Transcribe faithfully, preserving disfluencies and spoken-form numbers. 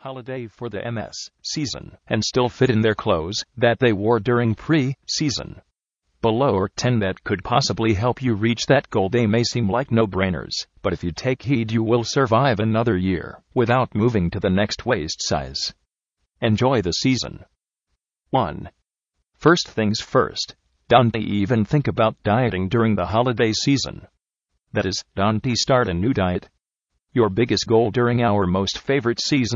holiday for the M S season and still fit in their clothes that they wore during pre-season. Below or ten that could possibly help you reach that goal. They may seem like no-brainers, but if you take heed you will survive another year without moving to the next waist size. Enjoy the season. one. First things first, don't even think about dieting during the holiday season. That is, don't start a new diet. Your biggest goal during our most favorite season